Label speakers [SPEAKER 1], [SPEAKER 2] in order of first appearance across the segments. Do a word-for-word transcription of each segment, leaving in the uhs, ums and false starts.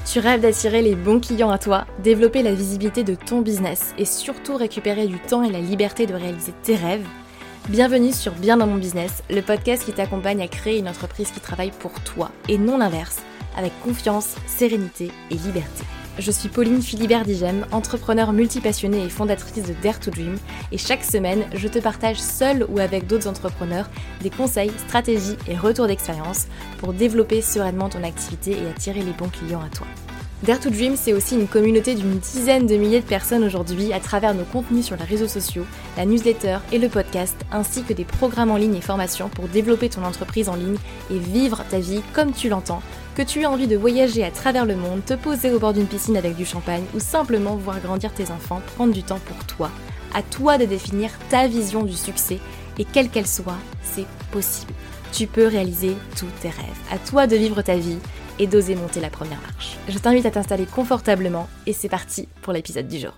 [SPEAKER 1] Tu rêves d'attirer les bons clients à toi, développer la visibilité de ton business et surtout récupérer du temps et la liberté de réaliser tes rêves? Bienvenue sur Bien dans mon business, le podcast qui t'accompagne à créer une entreprise qui travaille pour toi et non l'inverse, avec confiance, sérénité et liberté. Je suis Pauline Philibert-Digem, entrepreneur multipassionnée et fondatrice de Dare to Dream, et chaque semaine, je te partage seule ou avec d'autres entrepreneurs des conseils, stratégies et retours d'expérience pour développer sereinement ton activité et attirer les bons clients à toi. Dare to Dream, c'est aussi une communauté d'une dizaine de milliers de personnes aujourd'hui à travers nos contenus sur les réseaux sociaux, la newsletter et le podcast, ainsi que des programmes en ligne et formations pour développer ton entreprise en ligne et vivre ta vie comme tu l'entends, que tu aies envie de voyager à travers le monde, te poser au bord d'une piscine avec du champagne ou simplement voir grandir tes enfants, prendre du temps pour toi. À toi de définir ta vision du succès et quelle qu'elle soit, c'est possible. Tu peux réaliser tous tes rêves. À toi de vivre ta vie et d'oser monter la première marche. Je t'invite à t'installer confortablement et c'est parti pour l'épisode du jour.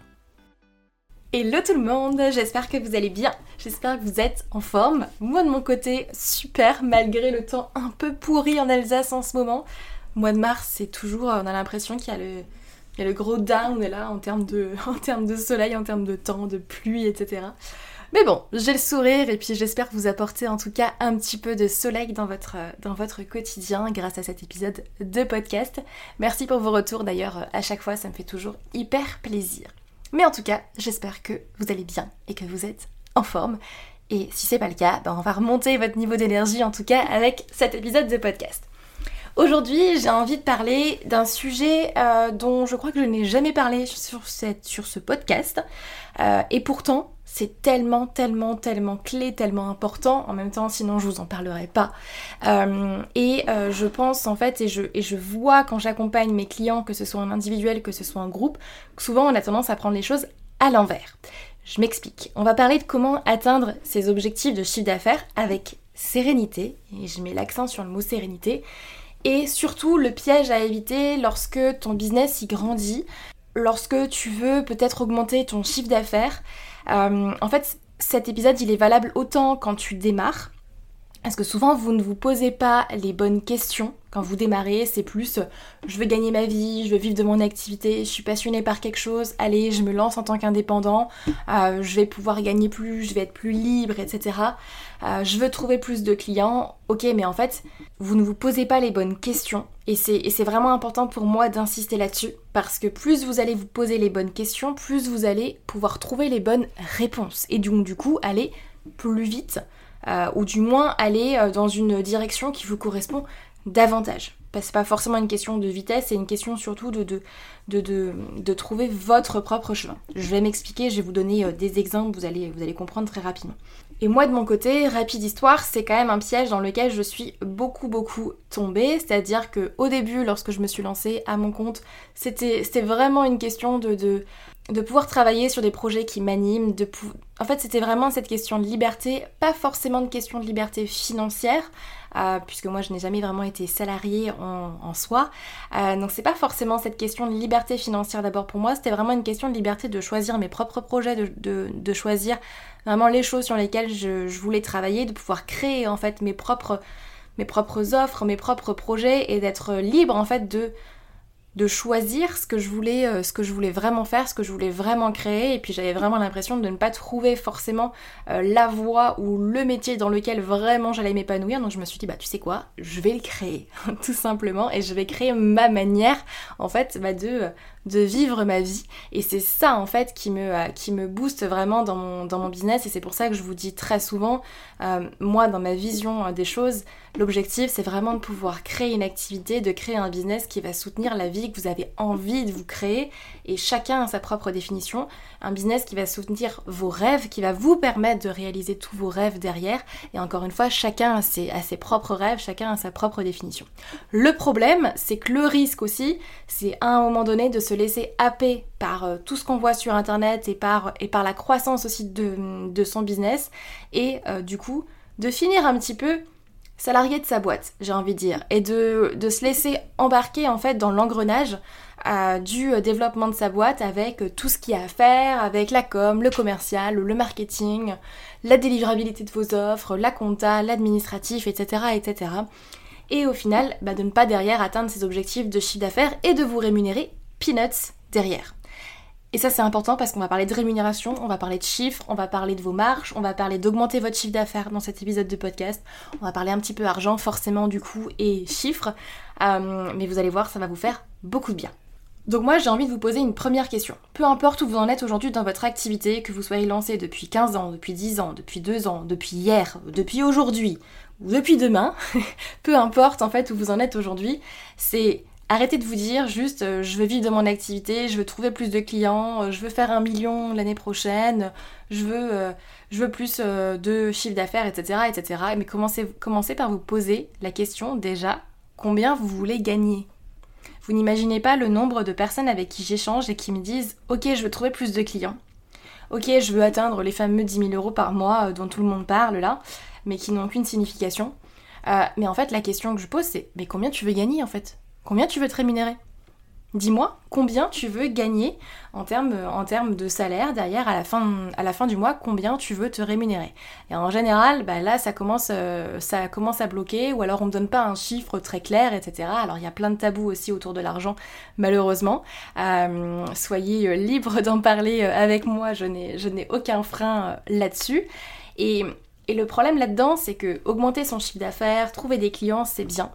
[SPEAKER 1] Hello tout le monde, j'espère que vous allez bien, j'espère que vous êtes en forme. Moi de mon côté, super, malgré le temps un peu pourri en Alsace en ce moment. Mois de mars, c'est toujours, on a l'impression qu'il y a le, il y a le gros down là en termes de, en termes de soleil, en termes de temps, de pluie, et cetera. Mais bon, j'ai le sourire et puis j'espère vous apporter en tout cas un petit peu de soleil dans votre, dans votre quotidien grâce à cet épisode de podcast. Merci pour vos retours d'ailleurs, à chaque fois ça me fait toujours hyper plaisir. Mais en tout cas, j'espère que vous allez bien et que vous êtes en forme. Et si c'est pas le cas, ben on va remonter votre niveau d'énergie en tout cas avec cet épisode de podcast. Aujourd'hui, j'ai envie de parler d'un sujet euh, dont je crois que je n'ai jamais parlé sur, cette, sur ce podcast. Euh, et pourtant, c'est tellement, tellement, tellement clé, tellement important. En même temps, sinon je vous en parlerai pas. Euh, et euh, je pense en fait, et je, et je vois quand j'accompagne mes clients, que ce soit en individuel, que ce soit en groupe, que souvent on a tendance à prendre les choses à l'envers. Je m'explique. On va parler de comment atteindre ses objectifs de chiffre d'affaires avec sérénité. Et je mets l'accent sur le mot sérénité. Et surtout le piège à éviter lorsque ton business y grandit, lorsque tu veux peut-être augmenter ton chiffre d'affaires. Euh, en fait, cet épisode il est valable autant quand tu démarres, parce que souvent vous ne vous posez pas les bonnes questions quand vous démarrez, c'est plus je veux gagner ma vie, je veux vivre de mon activité, je suis passionnée par quelque chose, allez je me lance en tant qu'indépendant, euh, je vais pouvoir gagner plus, je vais être plus libre, et cetera. Euh, je veux trouver plus de clients, ok mais en fait vous ne vous posez pas les bonnes questions et c'est, et c'est vraiment important pour moi d'insister là-dessus parce que plus vous allez vous poser les bonnes questions, plus vous allez pouvoir trouver les bonnes réponses et donc du coup aller plus vite. Euh, ou du moins aller euh, dans une direction qui vous correspond davantage. Parce que c'est pas forcément une question de vitesse, c'est une question surtout de, de, de, de, de trouver votre propre chemin. Je vais m'expliquer, je vais vous donner euh, des exemples, vous allez, vous allez comprendre très rapidement. Et moi de mon côté, rapide histoire, c'est quand même un piège dans lequel je suis beaucoup beaucoup tombée, c'est-à-dire que au début, lorsque je me suis lancée à mon compte, c'était, c'était vraiment une question de... de de pouvoir travailler sur des projets qui m'animent, de pou... en fait c'était vraiment cette question de liberté, pas forcément de question de liberté financière, euh, puisque moi je n'ai jamais vraiment été salariée en, en soi, euh, donc c'est pas forcément cette question de liberté financière d'abord pour moi, c'était vraiment une question de liberté de choisir mes propres projets, de, de, de choisir vraiment les choses sur lesquelles je, je voulais travailler, de pouvoir créer en fait mes propres, mes propres offres, mes propres projets et d'être libre en fait de de choisir ce que je voulais, euh, ce que je voulais vraiment faire, ce que je voulais vraiment créer, et puis j'avais vraiment l'impression de ne pas trouver forcément euh, la voie ou le métier dans lequel vraiment j'allais m'épanouir, donc je me suis dit bah tu sais quoi, je vais le créer, tout simplement, et je vais créer ma manière en fait bah, de, de vivre ma vie, et c'est ça en fait qui me, euh, qui me booste vraiment dans mon, dans mon business, et c'est pour ça que je vous dis très souvent, euh, moi dans ma vision euh, des choses, l'objectif c'est vraiment de pouvoir créer une activité, de créer un business qui va soutenir la vie que vous avez envie de vous créer, et chacun a sa propre définition, un business qui va soutenir vos rêves, qui va vous permettre de réaliser tous vos rêves derrière, et encore une fois chacun a ses, a ses propres rêves, chacun a sa propre définition. Le problème c'est que le risque aussi c'est à un moment donné de se laisser happer par euh, tout ce qu'on voit sur internet et par, et par la croissance aussi de, de son business, et euh, du coup de finir un petit peu salarié de sa boîte, j'ai envie de dire, et de, de se laisser embarquer en fait dans l'engrenage euh, du développement de sa boîte avec tout ce qu'il y a à faire, avec la com, le commercial, le marketing, la délivrabilité de vos offres, la compta, l'administratif, et cetera, et cetera. et au final bah, de ne pas derrière atteindre ces objectifs de chiffre d'affaires et de vous rémunérer peanuts derrière. Et ça c'est important parce qu'on va parler de rémunération, on va parler de chiffres, on va parler de vos marges, on va parler d'augmenter votre chiffre d'affaires dans cet épisode de podcast, on va parler un petit peu argent forcément du coup et chiffres, euh, mais vous allez voir ça va vous faire beaucoup de bien. Donc moi j'ai envie de vous poser une première question. Peu importe où vous en êtes aujourd'hui dans votre activité, que vous soyez lancé depuis quinze ans, depuis dix ans, depuis deux ans, depuis hier, depuis aujourd'hui, ou depuis demain, peu importe en fait où vous en êtes aujourd'hui, c'est arrêtez de vous dire juste euh, je veux vivre de mon activité, je veux trouver plus de clients, euh, je veux faire un million l'année prochaine, je veux, euh, je veux plus euh, de chiffre d'affaires, et cetera, et cetera. Mais commencez, commencez par vous poser la question déjà, combien vous voulez gagner ? Vous n'imaginez pas le nombre de personnes avec qui j'échange et qui me disent « Ok, je veux trouver plus de clients. Ok, je veux atteindre les fameux dix mille euros par mois dont tout le monde parle là, mais qui n'ont aucune signification. Euh, » Mais en fait, la question que je pose, c'est « Mais combien tu veux gagner en fait ? Combien tu veux te rémunérer ? Dis-moi, combien tu veux gagner en termes, en termes de salaire derrière à la, fin, à la fin du mois, combien tu veux te rémunérer ? Et en général, bah là, ça commence, euh, ça commence à bloquer, ou alors on me donne pas un chiffre très clair, et cetera. Alors il y a plein de tabous aussi autour de l'argent, malheureusement. Euh, soyez libres d'en parler avec moi, je n'ai, je n'ai aucun frein là-dessus. Et, et le problème là-dedans, c'est que augmenter son chiffre d'affaires, trouver des clients, c'est bien.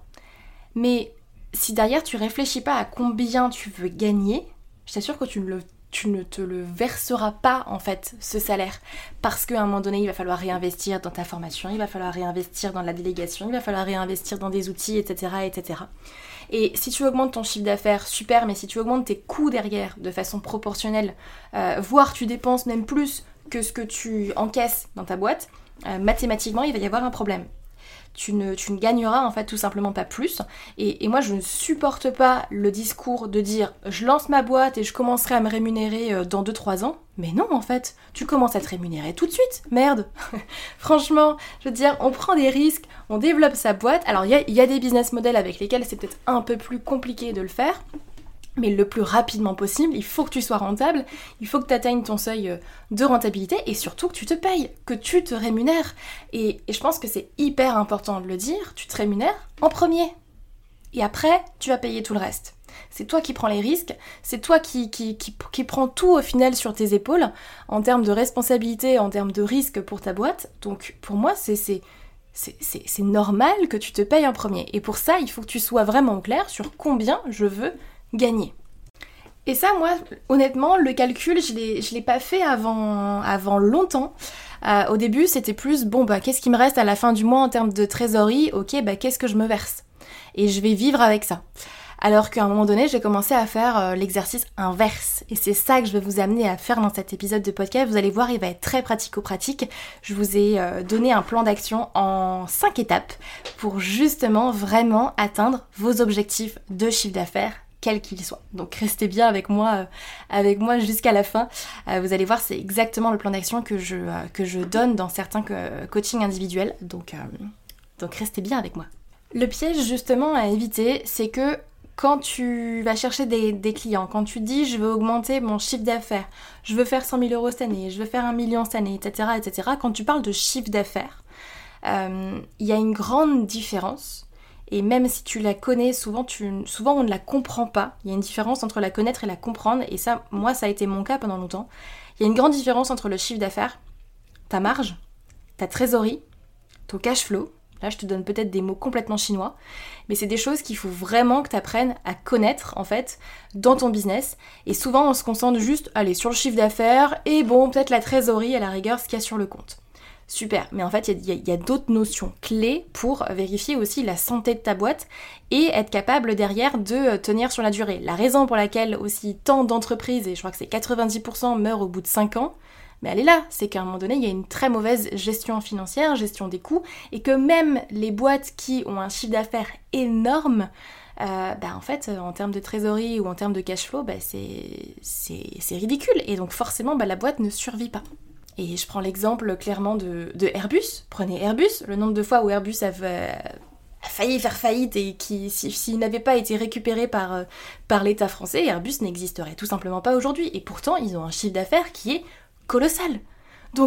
[SPEAKER 1] Mais si derrière tu réfléchis pas à combien tu veux gagner, je t'assure que tu ne, le, tu ne te le verseras pas en fait, ce salaire. Parce qu'à un moment donné, il va falloir réinvestir dans ta formation, il va falloir réinvestir dans la délégation, il va falloir réinvestir dans des outils, et cetera, et cetera. Et si tu augmentes ton chiffre d'affaires, super, mais si tu augmentes tes coûts derrière de façon proportionnelle, euh, voire tu dépenses même plus que ce que tu encaisses dans ta boîte, euh, mathématiquement, il va y avoir un problème. Tu ne, tu ne gagneras en fait tout simplement pas plus. Et, et moi je ne supporte pas le discours de dire je lance ma boîte et je commencerai à me rémunérer dans deux trois ans. Mais non en fait, tu commences à te rémunérer tout de suite, merde. Franchement, je veux dire, on prend des risques, on développe sa boîte. Alors il y a, y a des business models avec lesquels c'est peut-être un peu plus compliqué de le faire. Mais le plus rapidement possible, il faut que tu sois rentable, il faut que tu atteignes ton seuil de rentabilité et surtout que tu te payes, que tu te rémunères. Et, et je pense que c'est hyper important de le dire, tu te rémunères en premier. Et après, tu vas payer tout le reste. C'est toi qui prends les risques, c'est toi qui, qui, qui, qui prends tout au final sur tes épaules, en termes de responsabilité, en termes de risque pour ta boîte. Donc pour moi, c'est... c'est C'est, c'est, c'est normal que tu te payes en premier. Et pour ça, il faut que tu sois vraiment clair sur combien je veux gagner. Et ça, moi, honnêtement, le calcul, je l'ai, je l'ai pas fait avant, avant longtemps. Euh, au début, c'était plus, bon, bah, qu'est-ce qui me reste à la fin du mois en termes de trésorerie ? Ok, bah, qu'est-ce que je me verse ? Et je vais vivre avec ça. Alors qu'à un moment donné, j'ai commencé à faire euh, l'exercice inverse. Et c'est ça que je vais vous amener à faire dans cet épisode de podcast. Vous allez voir, il va être très pratico-pratique. Je vous ai euh, donné un plan d'action en cinq étapes pour justement vraiment atteindre vos objectifs de chiffre d'affaires, quel qu'il soit. Donc restez bien avec moi, euh, avec moi jusqu'à la fin. Euh, vous allez voir, c'est exactement le plan d'action que je, euh, que je donne dans certains co- coachings individuels. Donc, euh, donc restez bien avec moi. Le piège justement à éviter, c'est que quand tu vas chercher des, des clients, quand tu dis je veux augmenter mon chiffre d'affaires, je veux faire cent mille euros cette année, je veux faire un million cette année, et cetera, et cetera. Quand tu parles de chiffre d'affaires, euh, il y a une grande différence. Et même si tu la connais, souvent, tu, souvent on ne la comprend pas. Il y a une différence entre la connaître et la comprendre. Et ça, moi, ça a été mon cas pendant longtemps. Il y a une grande différence entre le chiffre d'affaires, ta marge, ta trésorerie, ton cash flow. Là, je te donne peut-être des mots complètement chinois. Mais c'est des choses qu'il faut vraiment que tu apprennes à connaître, en fait, dans ton business. Et souvent, on se concentre juste, allez, sur le chiffre d'affaires et bon, peut-être la trésorerie, à la rigueur, ce qu'il y a sur le compte. Super, mais en fait, il y a, y a d'autres notions clés pour vérifier aussi la santé de ta boîte et être capable derrière de tenir sur la durée. La raison pour laquelle aussi tant d'entreprises, et je crois que c'est quatre-vingt-dix pour cent meurent au bout de cinq ans, mais elle est là, c'est qu'à un moment donné, il y a une très mauvaise gestion financière, gestion des coûts, et que même les boîtes qui ont un chiffre d'affaires énorme, euh, bah en fait, en termes de trésorerie ou en termes de cash flow, bah c'est, c'est, c'est ridicule, et donc forcément, bah la boîte ne survit pas. Et je prends l'exemple clairement de, de Airbus. Prenez Airbus, le nombre de fois où Airbus a, a failli faire faillite et qui, s'il si, n'avait pas été récupéré par, par l'État français, Airbus n'existerait tout simplement pas aujourd'hui. Et pourtant, ils ont un chiffre d'affaires qui est colossal. Donc,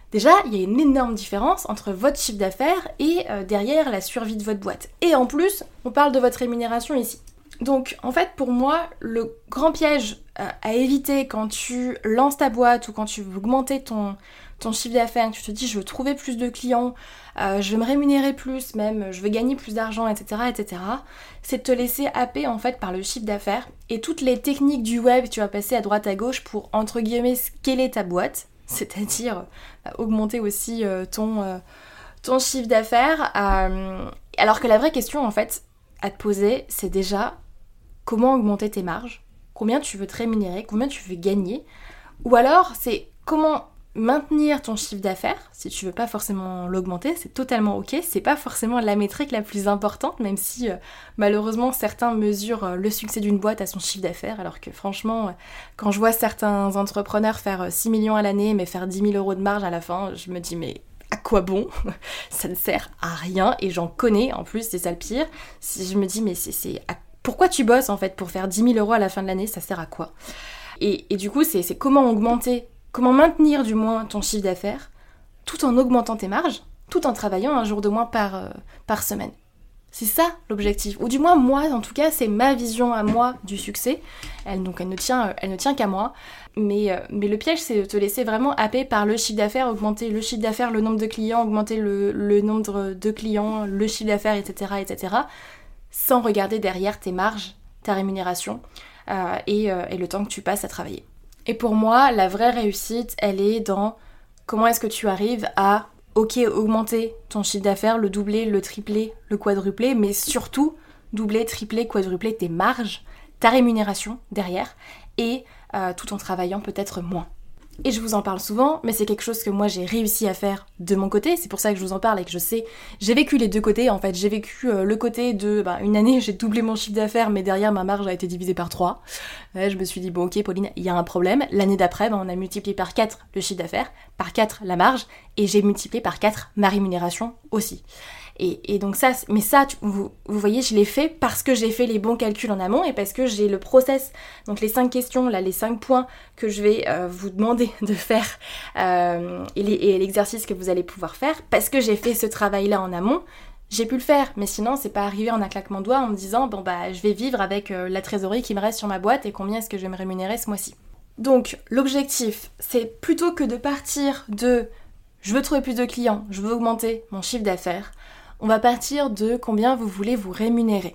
[SPEAKER 1] Déjà, il y a une énorme différence entre votre chiffre d'affaires et euh, derrière la survie de votre boîte. Et en plus, on parle de votre rémunération ici. Donc en fait pour moi, le grand piège euh, à éviter quand tu lances ta boîte ou quand tu veux augmenter ton, ton chiffre d'affaires, que tu te dis je veux trouver plus de clients, euh, je veux me rémunérer plus même, je veux gagner plus d'argent, et cetera, et cetera, c'est de te laisser happer en fait par le chiffre d'affaires et toutes les techniques du web que tu vas passer à droite à gauche pour entre guillemets scaler ta boîte, c'est-à-dire euh, augmenter aussi euh, ton, euh, ton chiffre d'affaires, euh, alors que la vraie question en fait à te poser, c'est déjà comment augmenter tes marges, combien tu veux te rémunérer, combien tu veux gagner, ou alors c'est comment maintenir ton chiffre d'affaires, si tu veux pas forcément l'augmenter, c'est totalement ok, c'est pas forcément la métrique la plus importante, même si euh, malheureusement certains mesurent euh, le succès d'une boîte à son chiffre d'affaires, alors que franchement, euh, quand je vois certains entrepreneurs faire euh, six millions à l'année, mais faire dix mille euros de marge à la fin, je me dis mais à quoi bon? Ça ne sert à rien, et j'en connais en plus, c'est ça le pire, si je me dis mais c'est, c'est à pourquoi tu bosses en fait pour faire dix mille euros à la fin de l'année, ça sert à quoi? et, et du coup, c'est, c'est comment augmenter, comment maintenir du moins ton chiffre d'affaires, tout en augmentant tes marges, tout en travaillant un jour de moins par, euh, par semaine. C'est ça l'objectif, ou du moins moi en tout cas, c'est ma vision à moi du succès, elle, donc elle ne tient, elle ne tient qu'à moi, mais, euh, mais le piège c'est de te laisser vraiment happer par le chiffre d'affaires, augmenter le chiffre d'affaires, le nombre de clients, augmenter le, le nombre de clients, le chiffre d'affaires, et cetera, et cetera, sans regarder derrière tes marges, ta rémunération euh, et, euh, et le temps que tu passes à travailler. Et pour moi, la vraie réussite, elle est dans comment est-ce que tu arrives à, ok, augmenter ton chiffre d'affaires, le doubler, le tripler, le quadrupler, mais surtout doubler, tripler, quadrupler tes marges, ta rémunération derrière, et euh, tout en travaillant peut-être moins. Et je vous en parle souvent, mais c'est quelque chose que moi j'ai réussi à faire de mon côté, c'est pour ça que je vous en parle et que je sais, j'ai vécu les deux côtés en fait, j'ai vécu euh, le côté de, bah, une année j'ai doublé mon chiffre d'affaires, mais derrière ma marge a été divisée par trois, ouais, je me suis dit bon ok Pauline, il y a un problème, l'année d'après bah, on a multiplié par quatre le chiffre d'affaires, par quatre la marge, et j'ai multiplié par quatre ma rémunération aussi. Et, et donc ça, mais ça, tu, vous, vous voyez, je l'ai fait parce que j'ai fait les bons calculs en amont et parce que j'ai le process, donc les cinq questions, là, les cinq points que je vais euh, vous demander de faire euh, et, les, et l'exercice que vous allez pouvoir faire, parce que j'ai fait ce travail-là en amont, j'ai pu le faire. Mais sinon, c'est pas arrivé en un claquement de doigts en me disant, bon bah, je vais vivre avec euh, la trésorerie qui me reste sur ma boîte et combien est-ce que je vais me rémunérer ce mois-ci. Donc, l'objectif, c'est plutôt que de partir de je veux trouver plus de clients, je veux augmenter mon chiffre d'affaires, on va partir de combien vous voulez vous rémunérer.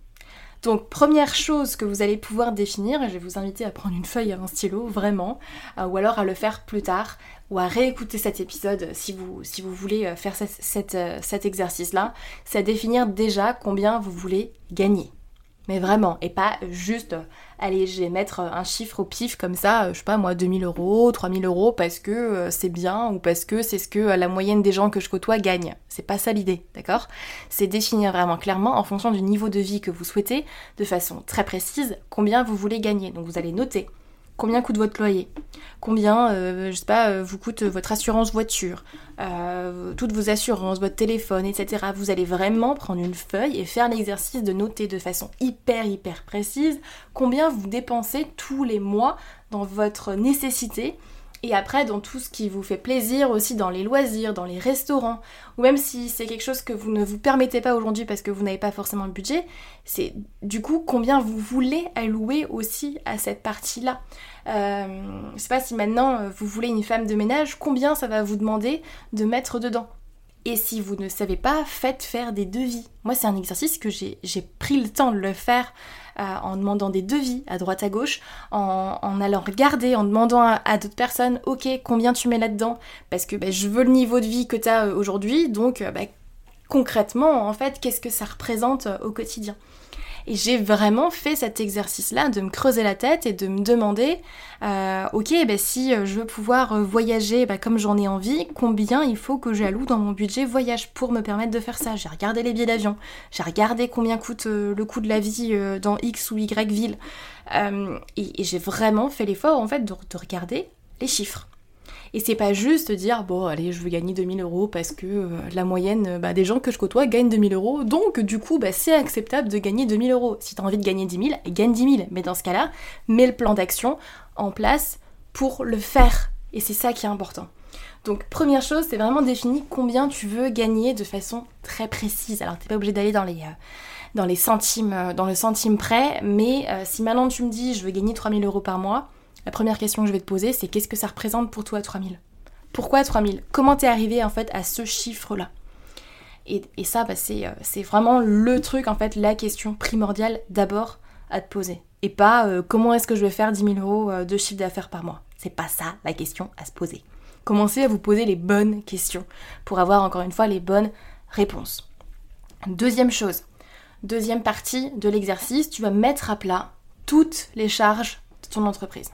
[SPEAKER 1] Donc première chose que vous allez pouvoir définir, et je vais vous inviter à prendre une feuille et un stylo, vraiment, euh, ou alors à le faire plus tard, ou à réécouter cet épisode si vous, si vous voulez faire cette, cette, cet exercice-là, c'est à définir déjà combien vous voulez gagner. Mais vraiment, et pas juste, euh, allez, je vais mettre un chiffre au pif comme ça, euh, je sais pas moi, deux mille euros, trois mille euros, parce que euh, c'est bien, ou parce que c'est ce que euh, la moyenne des gens que je côtoie gagne. C'est pas ça l'idée, d'accord ? C'est définir vraiment clairement, en fonction du niveau de vie que vous souhaitez, de façon très précise, combien vous voulez gagner. Donc vous allez noter combien coûte votre loyer, combien, euh, je sais pas, euh, vous coûte votre assurance voiture, euh, toutes vos assurances, votre téléphone, et cetera. Vous allez vraiment prendre une feuille et faire l'exercice de noter de façon hyper hyper précise combien vous dépensez tous les mois dans votre nécessité. Et après, dans tout ce qui vous fait plaisir aussi, dans les loisirs, dans les restaurants, ou même si c'est quelque chose que vous ne vous permettez pas aujourd'hui parce que vous n'avez pas forcément le budget, c'est du coup combien vous voulez allouer aussi à cette partie-là. Euh, je sais pas si maintenant vous voulez une femme de ménage, combien ça va vous demander de mettre dedans. Et si vous ne savez pas, faites faire des devis. Moi, c'est un exercice que j'ai, j'ai pris le temps de le faire euh, en demandant des devis à droite à gauche, en, en allant regarder, en demandant à, à d'autres personnes, ok, combien tu mets là-dedans ? Parce que bah, je veux le niveau de vie que tu as aujourd'hui, donc bah, concrètement, en fait, qu'est-ce que ça représente euh, au quotidien ? Et j'ai vraiment fait cet exercice-là, de me creuser la tête et de me demander, euh, ok, bah, si je veux pouvoir voyager bah, comme j'en ai envie, combien il faut que j'alloue dans mon budget voyage pour me permettre de faire ça ? J'ai regardé les billets d'avion, j'ai regardé combien coûte euh, le coût de la vie euh, dans X ou Y ville, euh, et, et j'ai vraiment fait l'effort en fait de, de regarder les chiffres. Et c'est pas juste dire, bon allez, je veux gagner deux mille euros parce que euh, la moyenne bah, des gens que je côtoie gagnent deux mille euros, donc du coup bah, c'est acceptable de gagner deux mille euros. Si t'as envie de gagner dix mille, gagne dix mille. Mais dans ce cas-là, mets le plan d'action en place pour le faire. Et c'est ça qui est important. Donc première chose, c'est vraiment définir combien tu veux gagner de façon très précise. Alors t'es pas obligé d'aller dans les, euh, dans les centimes, euh, dans le centime près, mais euh, si maintenant tu me dis je veux gagner trois mille euros par mois, la première question que je vais te poser, c'est qu'est-ce que ça représente pour toi trois mille ? Pourquoi trois mille ? Comment t'es arrivé en fait à ce chiffre-là ? Et, et ça, bah, c'est, euh, c'est vraiment le truc, en fait, la question primordiale d'abord à te poser. Et pas euh, comment est-ce que je vais faire dix mille euros euh, de chiffre d'affaires par mois. C'est pas ça la question à se poser. Commencez à vous poser les bonnes questions pour avoir encore une fois les bonnes réponses. Deuxième chose, deuxième partie de l'exercice, tu vas mettre à plat toutes les charges de ton entreprise.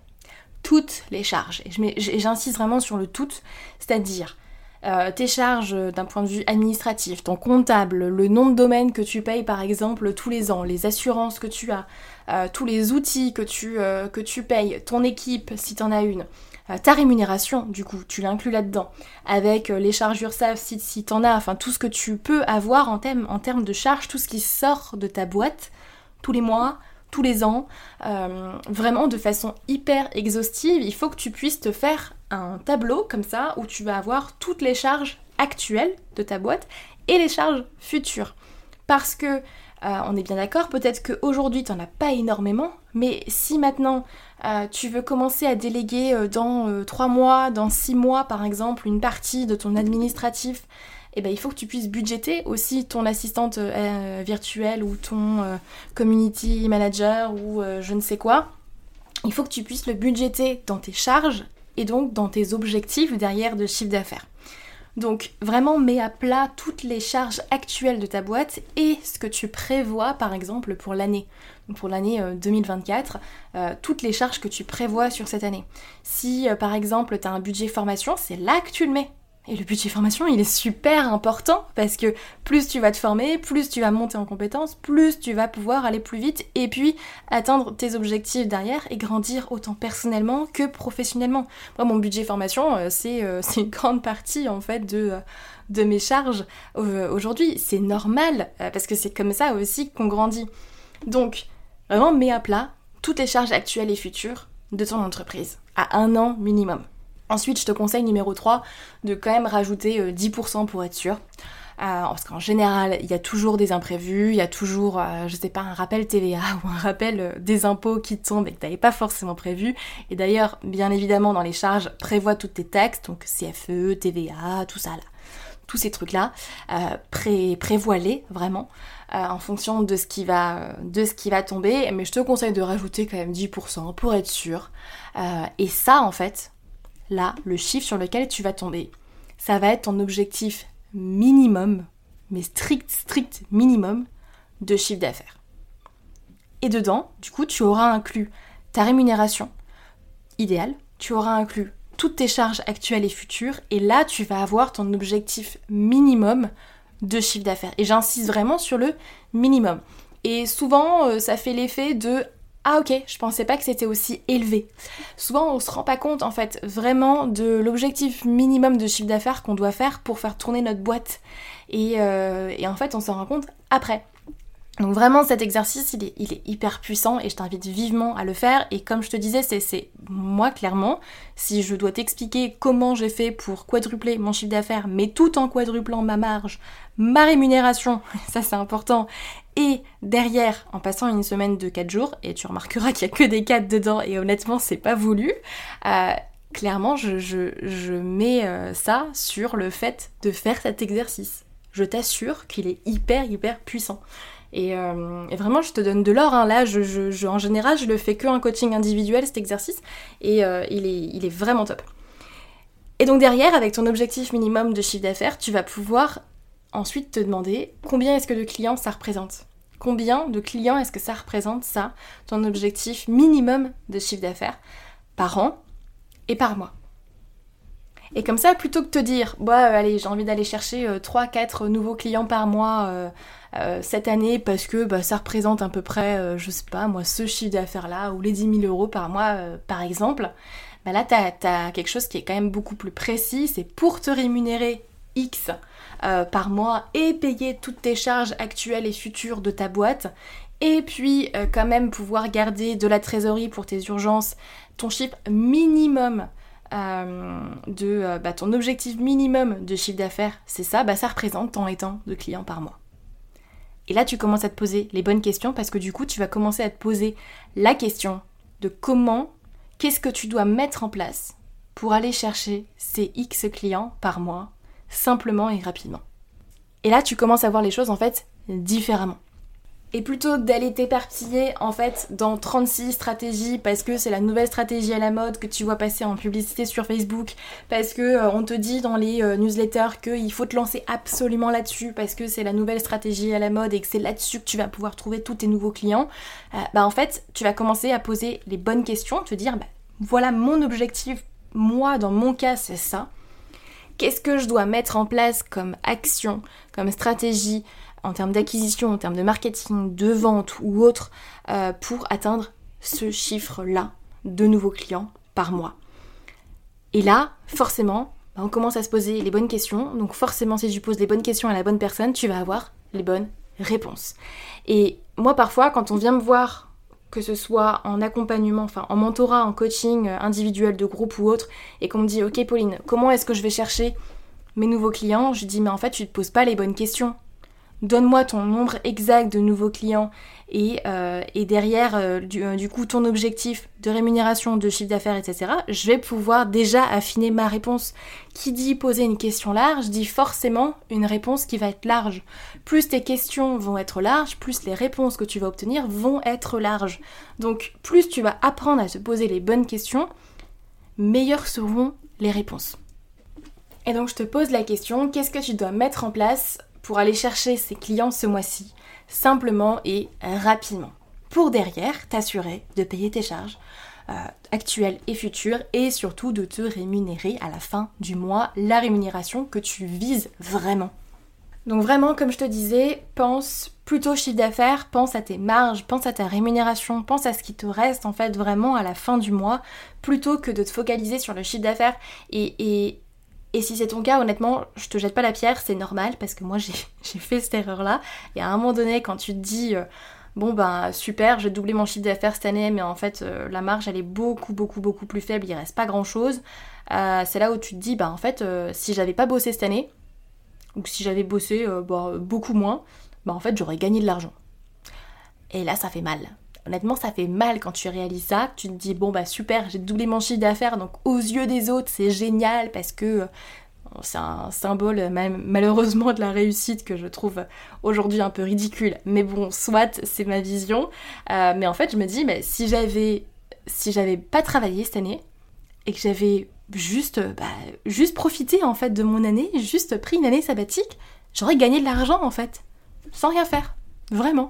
[SPEAKER 1] Toutes les charges. Et je mets, j'insiste vraiment sur le tout, c'est-à-dire euh, tes charges d'un point de vue administratif, ton comptable, le nom de domaine que tu payes par exemple tous les ans, les assurances que tu as, euh, tous les outils que tu, euh, que tu payes, ton équipe si tu en as une, euh, ta rémunération du coup, tu l'inclus là-dedans, avec euh, les charges URSSAF si, si tu en as, enfin tout ce que tu peux avoir en termes en termes de charges, tout ce qui sort de ta boîte tous les mois, tous les ans, euh, vraiment de façon hyper exhaustive. Il faut que tu puisses te faire un tableau comme ça où tu vas avoir toutes les charges actuelles de ta boîte et les charges futures. Parce que, euh, on est bien d'accord, peut-être qu'aujourd'hui tu n'en as pas énormément, mais si maintenant euh, tu veux commencer à déléguer euh, dans euh, trois mois, dans six mois par exemple, une partie de ton administratif, eh ben, il faut que tu puisses budgéter aussi ton assistante euh, virtuelle ou ton euh, community manager ou euh, je ne sais quoi. Il faut que tu puisses le budgéter dans tes charges et donc dans tes objectifs derrière de chiffre d'affaires. Donc vraiment mets à plat toutes les charges actuelles de ta boîte et ce que tu prévois par exemple pour l'année. Donc pour l'année euh, deux mille vingt-quatre, euh, toutes les charges que tu prévois sur cette année. Si euh, par exemple tu as un budget formation, c'est là que tu le mets. Et le budget formation, il est super important parce que plus tu vas te former, plus tu vas monter en compétences, plus tu vas pouvoir aller plus vite et puis atteindre tes objectifs derrière et grandir autant personnellement que professionnellement. Moi, mon budget formation, euh, c'est, euh, c'est une grande partie en fait de, euh, de mes charges euh, aujourd'hui. C'est normal euh, parce que c'est comme ça aussi qu'on grandit. Donc, vraiment, mets à plat toutes les charges actuelles et futures de ton entreprise à un an minimum. Ensuite, je te conseille numéro trois de quand même rajouter euh, dix pour cent pour être sûr. Euh, parce qu'en général, il y a toujours des imprévus, il y a toujours, euh, je sais pas, un rappel T V A ou un rappel euh, des impôts qui tombent et que tu n'avais pas forcément prévu. Et d'ailleurs, bien évidemment, dans les charges, prévois toutes tes taxes, donc C F E, T V A, tout ça là. Tous ces trucs-là, euh, pré- prévois-les vraiment euh, en fonction de ce qui va, de ce qui va tomber. Mais je te conseille de rajouter quand même dix pour cent pour être sûr. Euh, et ça, en fait... Là, le chiffre sur lequel tu vas tomber, ça va être ton objectif minimum, mais strict, strict minimum de chiffre d'affaires. Et dedans, du coup, tu auras inclus ta rémunération idéale, tu auras inclus toutes tes charges actuelles et futures, et là, tu vas avoir ton objectif minimum de chiffre d'affaires. Et j'insiste vraiment sur le minimum. Et souvent, euh, ça fait l'effet de ah ok, je pensais pas que c'était aussi élevé. Souvent on se rend pas compte en fait vraiment de l'objectif minimum de chiffre d'affaires qu'on doit faire pour faire tourner notre boîte. Et, euh, et en fait on s'en rend compte après. Donc vraiment cet exercice il est, il est hyper puissant et je t'invite vivement à le faire. Et comme je te disais, c'est, c'est moi clairement, si je dois t'expliquer comment j'ai fait pour quadrupler mon chiffre d'affaires, mais tout en quadruplant ma marge, ma rémunération, ça c'est important, et derrière en passant une semaine de quatre jours, et tu remarqueras qu'il n'y a que des quatre dedans et honnêtement c'est pas voulu, euh, clairement je, je, je mets euh, ça sur le fait de faire cet exercice. Je t'assure qu'il est hyper hyper puissant. Et, euh, et vraiment, je te donne de l'or. Hein. Là, je, je, je, en général, je le fais que en coaching individuel, cet exercice. Et euh, il, est, il est vraiment top. Et donc derrière, avec ton objectif minimum de chiffre d'affaires, tu vas pouvoir ensuite te demander combien est-ce que de clients ça représente. Combien de clients est-ce que ça représente, ça, ton objectif minimum de chiffre d'affaires par an et par mois. Et comme ça, plutôt que de te dire, bah allez, j'ai envie d'aller chercher euh, trois quatre nouveaux clients par mois euh, euh, cette année parce que bah, ça représente à peu près, euh, je sais pas moi, ce chiffre d'affaires-là, ou les dix mille euros par mois euh, par exemple, bah là t'as, t'as quelque chose qui est quand même beaucoup plus précis, c'est pour te rémunérer X euh, par mois et payer toutes tes charges actuelles et futures de ta boîte, et puis euh, quand même pouvoir garder de la trésorerie pour tes urgences, ton chiffre minimum euh, de euh, bah, ton objectif minimum de chiffre d'affaires, c'est ça, bah ça représente tant et tant de clients par mois. Et là, tu commences à te poser les bonnes questions parce que du coup, tu vas commencer à te poser la question de comment, qu'est-ce que tu dois mettre en place pour aller chercher ces X clients par mois, simplement et rapidement. Et là, tu commences à voir les choses en fait différemment. Et plutôt que d'aller t'éparpiller en fait dans trente-six stratégies parce que c'est la nouvelle stratégie à la mode que tu vois passer en publicité sur Facebook, parce que euh, on te dit dans les euh, newsletters qu'il faut te lancer absolument là-dessus parce que c'est la nouvelle stratégie à la mode et que c'est là-dessus que tu vas pouvoir trouver tous tes nouveaux clients, euh, bah en fait tu vas commencer à poser les bonnes questions, te dire bah, voilà mon objectif, moi dans mon cas c'est ça, qu'est-ce que je dois mettre en place comme action, comme stratégie, en termes d'acquisition, en termes de marketing, de vente ou autre, euh, pour atteindre ce chiffre-là de nouveaux clients par mois. Et là, forcément, bah, on commence à se poser les bonnes questions. Donc forcément, si tu poses les bonnes questions à la bonne personne, tu vas avoir les bonnes réponses. Et moi, parfois, quand on vient me voir, que ce soit en accompagnement, enfin en mentorat, en coaching individuel de groupe ou autre, et qu'on me dit « Ok Pauline, comment est-ce que je vais chercher mes nouveaux clients ?» Je dis « Mais en fait, tu ne te poses pas les bonnes questions. Donne-moi ton nombre exact de nouveaux clients et, euh, et derrière, euh, du, euh, du coup, ton objectif de rémunération, de chiffre d'affaires, et cetera. Je vais pouvoir déjà affiner ma réponse. Qui dit poser une question large, dit forcément une réponse qui va être large. Plus tes questions vont être larges, plus les réponses que tu vas obtenir vont être larges. Donc, plus tu vas apprendre à te poser les bonnes questions, meilleures seront les réponses. Et donc, je te pose la question, qu'est-ce que tu dois mettre en place pour aller chercher ces clients ce mois-ci, simplement et rapidement, pour derrière t'assurer de payer tes charges euh, actuelles et futures et surtout de te rémunérer à la fin du mois, la rémunération que tu vises vraiment. Donc vraiment, comme je te disais, pense plutôt chiffre d'affaires, pense à tes marges, pense à ta rémunération, pense à ce qui te reste en fait vraiment à la fin du mois, plutôt que de te focaliser sur le chiffre d'affaires et, et Et si c'est ton cas, honnêtement, je te jette pas la pierre, c'est normal, parce que moi j'ai, j'ai fait cette erreur-là. Et à un moment donné, quand tu te dis, euh, bon ben super, je vais doubler mon chiffre d'affaires cette année, mais en fait euh, la marge elle est beaucoup beaucoup beaucoup plus faible, il reste pas grand-chose. Euh, c'est là où tu te dis, bah en fait, euh, si j'avais pas bossé cette année, ou si j'avais bossé euh, bah, beaucoup moins, bah en fait j'aurais gagné de l'argent. Et là ça fait mal. Honnêtement, ça fait mal quand tu réalises ça. Tu te dis, bon bah super, j'ai doublé mon chiffre d'affaires, donc aux yeux des autres, c'est génial parce que c'est un symbole même, malheureusement de la réussite que je trouve aujourd'hui un peu ridicule. Mais bon, soit, c'est ma vision. Euh, mais en fait, je me dis, bah, si j'avais, si j'avais pas travaillé cette année et que j'avais juste, bah, juste profité en fait de mon année, juste pris une année sabbatique, j'aurais gagné de l'argent en fait, sans rien faire, vraiment.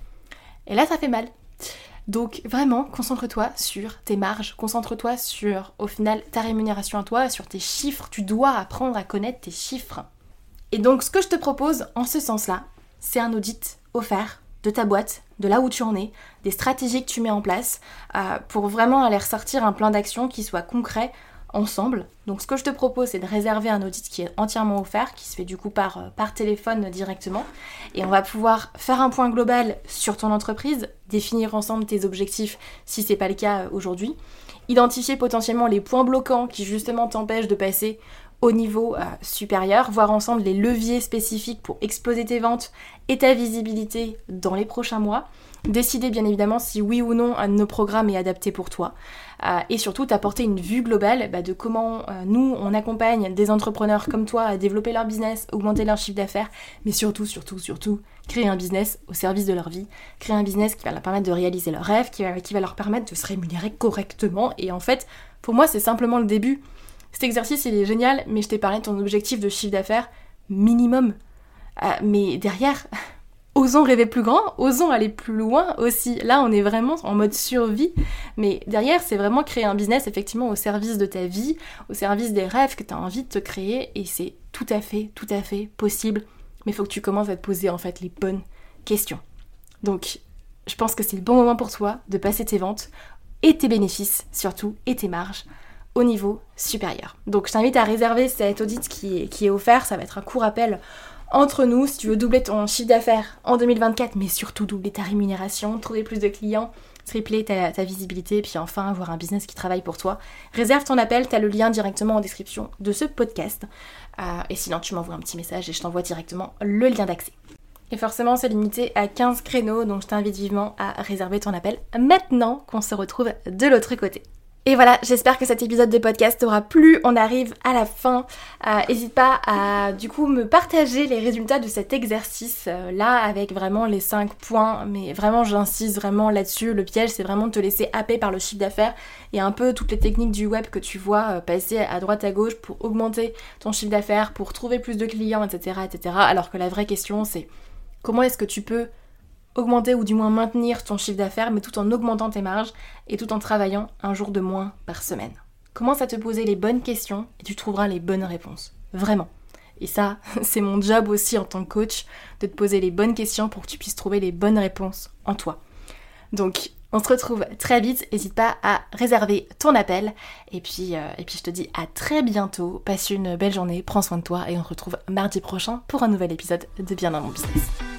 [SPEAKER 1] Et là, ça fait mal. Donc vraiment, concentre-toi sur tes marges, concentre-toi sur, au final, ta rémunération à toi, sur tes chiffres. Tu dois apprendre à connaître tes chiffres. Et donc, ce que je te propose en ce sens-là, c'est un audit offert de ta boîte, de là où tu en es, des stratégies que tu mets en place, euh, pour vraiment aller ressortir un plan d'action qui soit concret ensemble. Donc ce que je te propose, c'est de réserver un audit qui est entièrement offert, qui se fait du coup par, par téléphone directement. Et on va pouvoir faire un point global sur ton entreprise, définir ensemble tes objectifs si c'est pas le cas aujourd'hui, identifier potentiellement les points bloquants qui justement t'empêchent de passer au niveau euh, supérieur, voir ensemble les leviers spécifiques pour exploser tes ventes et ta visibilité dans les prochains mois, décider bien évidemment si oui ou non un de nos programmes est adapté pour toi, euh, et surtout t'apporter une vue globale bah, de comment euh, nous on accompagne des entrepreneurs comme toi à développer leur business, augmenter leur chiffre d'affaires, mais surtout, surtout, surtout créer un business au service de leur vie, créer un business qui va leur permettre de réaliser leurs rêves, qui va, qui va leur permettre de se rémunérer correctement. Et en fait, pour moi c'est simplement le début. Cet exercice il est génial, mais je t'ai parlé de ton objectif de chiffre d'affaires minimum. Euh, mais derrière, osons rêver plus grand, osons aller plus loin aussi. Là, on est vraiment en mode survie. Mais derrière, c'est vraiment créer un business effectivement au service de ta vie, au service des rêves que tu as envie de te créer. Et c'est tout à fait, tout à fait possible. Mais il faut que tu commences à te poser en fait les bonnes questions. Donc, je pense que c'est le bon moment pour toi de passer tes ventes et tes bénéfices surtout, et tes marges au niveau supérieur. Donc je t'invite à réserver cet audit qui est, qui est offert, ça va être un court appel entre nous, si tu veux doubler ton chiffre d'affaires en deux mille vingt-quatre, mais surtout doubler ta rémunération, trouver plus de clients, tripler ta, ta visibilité, puis enfin avoir un business qui travaille pour toi. Réserve ton appel, t'as le lien directement en description de ce podcast. Euh, et sinon, tu m'envoies un petit message et je t'envoie directement le lien d'accès. Et forcément, c'est limité à quinze créneaux, donc je t'invite vivement à réserver ton appel maintenant qu'on se retrouve de l'autre côté. Et voilà, j'espère que cet épisode de podcast t'aura plu. On arrive à la fin. Euh, n'hésite pas à du coup me partager les résultats de cet exercice euh, là avec vraiment les cinq points. Mais vraiment, j'insiste vraiment là-dessus. Le piège, c'est vraiment de te laisser happer par le chiffre d'affaires et un peu toutes les techniques du web que tu vois euh, passer à droite à gauche pour augmenter ton chiffre d'affaires, pour trouver plus de clients, et cetera, et cetera. Alors que la vraie question, c'est comment est-ce que tu peux augmenter ou du moins maintenir ton chiffre d'affaires, mais tout en augmentant tes marges et tout en travaillant un jour de moins par semaine. Commence à te poser les bonnes questions et tu trouveras les bonnes réponses. Vraiment. Et ça, c'est mon job aussi en tant que coach, de te poser les bonnes questions pour que tu puisses trouver les bonnes réponses en toi. Donc, on se retrouve très vite. N'hésite pas à réserver ton appel. Et puis, euh, et puis je te dis à très bientôt. Passe une belle journée, prends soin de toi et on se retrouve mardi prochain pour un nouvel épisode de Bien dans mon business.